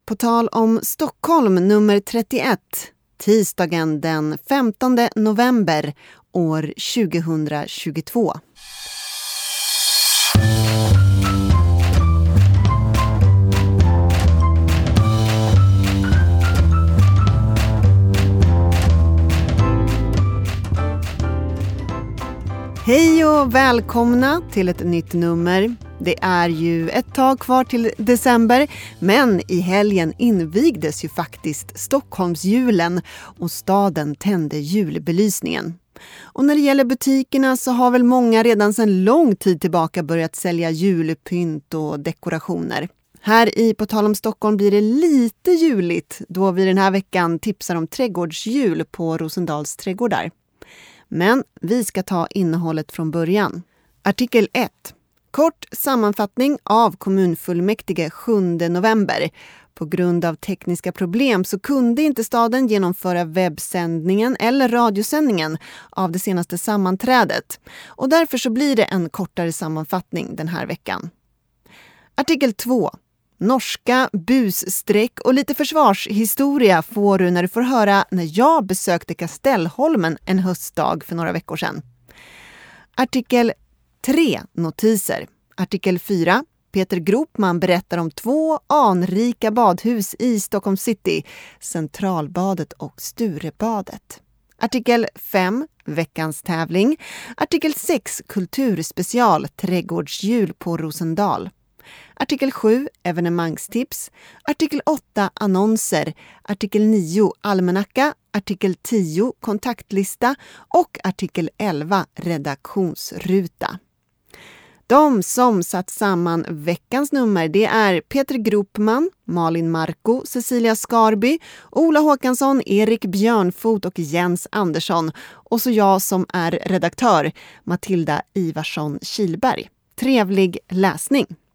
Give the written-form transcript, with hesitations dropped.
På tal om Stockholm nummer 31, tisdagen den 15 november år 2022. Hej och välkomna till ett nytt nummer. Det är ju ett tag kvar till december, men i helgen invigdes ju faktiskt Stockholmsjulen och staden tände julbelysningen. Och när det gäller butikerna så har väl många redan sedan lång tid tillbaka börjat sälja julpynt och dekorationer. Här i På tal om Stockholm blir det lite juligt då vi den här veckan tipsar om trädgårdsjul på Rosendals trädgårdar. Men vi ska ta innehållet från början. Artikel 1. Kort sammanfattning av kommunfullmäktige 7 november. På grund av tekniska problem så kunde inte staden genomföra webbsändningen eller radiosändningen av det senaste sammanträdet. Och därför så blir det en kortare sammanfattning den här veckan. Artikel 2. Norska bussträck och lite försvarshistoria får du när du får höra när jag besökte Kastellholmen en höstdag för några veckor sedan. Artikel 3. Notiser. Artikel 4. Peter Gropman berättar om 2 anrika badhus i Stockholm city, Centralbadet och Sturebadet. Artikel 5. Veckans tävling. Artikel 6. Kulturspecial, trädgårdsjul på Rosendal. Artikel 7, evenemangstips. Artikel 8, annonser. Artikel 9, almanacka. Artikel 10, kontaktlista. Och artikel 11, redaktionsruta. De som satt samman veckans nummer det är Peter Gropman, Malin Marko, Cecilia Skarby, Ola Håkansson, Erik Björnfot och Jens Andersson. Och så jag som är redaktör, Matilda Ivarsson Kilberg. Trevlig läsning!